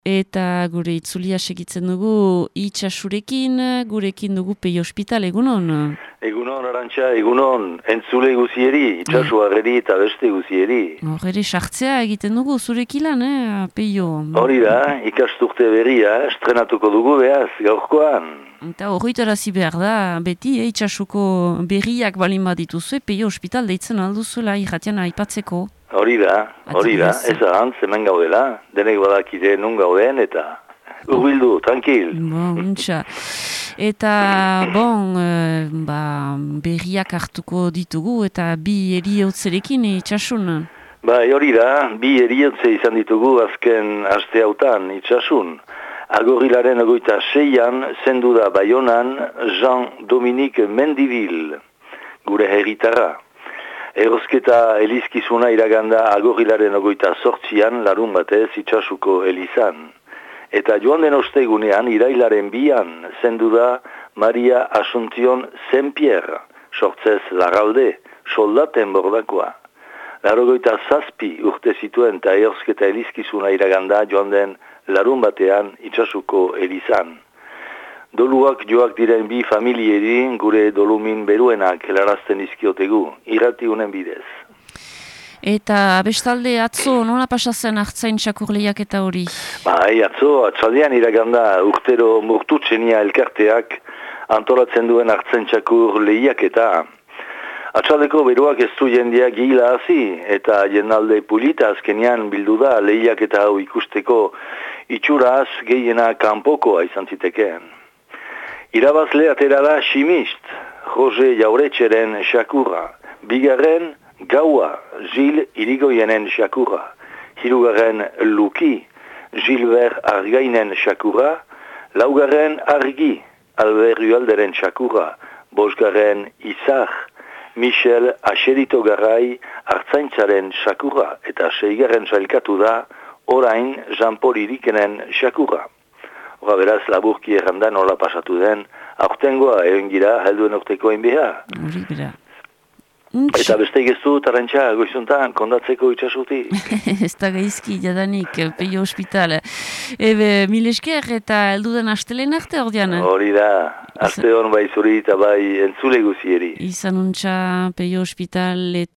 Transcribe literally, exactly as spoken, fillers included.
Eta gure itzulia segitzen dugu itxasurekin, gurekin dugu Peio Ospital, egunon? Egunon, Arantxa, egunon, entzule guzieri, itxasuarreri eta beste guzieri. Horre, sartzea egiten dugu zurekilan, eh, Peio? Hori da, ikasturte berria, estrenatuko dugu behaz, gaurkoan. Eta horretarazi behar da, beti, eh, itxasuko berriak balin badituzue, Peio Ospital deitzen alduzuela irratian aipatzeko. Hori da, hori da, ez ahantz, hemen gaudela, denek badakide nun gauden, eta urbildu, tranquil. Bon, untxa. Eta, bon, e, ba, berriak hartuko ditugu, eta bi eriotzerekin itxasun. Bai, hori da, bi eriotze izan ditugu azken aste hautan itxasun. Agorilaren ogoita seian, zendu da Baionan, Jean-Dominique Mendivil, gure herritarra. Erosketa elizkizuna iraganda agorilaren ogoita sortzian, larun batez itxasuko elizan. Eta joan den ostegunean, irailaren bian, zendu da Maria Asunción Saint-Pierre, sortzez Larralde, soldaten bordakoa. Larogoita zazpi urte zituen eta erosketa elizkizuna iraganda joan den larun batean itxasuko elizan. Doluak joak diren bi familieri gure dolumin beruenak helarazten izkiotegu, irrati unen bidez. Eta bestalde atzo nola pasatzen hartzain txakurleiak eta hori? Bai, atzo, atzaldean iraganda urtero murtutzenia elkarteak antolatzen duen hartzen txakur lehiak eta atzaldeko beruak ez du jendeak gila hazi eta jendalde pulita azkenean bildu da lehiak eta hau ikusteko itxuraz gehiena kanpokoa izan zitekeen. Irabazle atera da Ximist, Jose Jauretxeren xakurra, bigarren Gaua, Gil Irigoyenen xakurra, hirugarren Luki, Gilbert Argainen xakurra, laugarren Argi, Albert Rualderen xakurra, bosgarren Izar, Michel Axerito Garai, Artzaintzaren xakurra, eta seigarren sailkatu da, orain Jean-Paul Irikenen xakurra. Hora beraz, laburki errandan nola pasatu den, aurtengoa egin gira, helduen urteko enbeha. Hori bera. Eta beste geztu, Tarantxa, goizuntan, kondatzeko itxasuti. Ez da gaizki, jadanik, Peio Ospital. Ebe, mil esker eta helduden astelen arte ordean. Hori da, aste hon bai zuri eta bai entzule guzieri. Izan untxa, Peio Ospital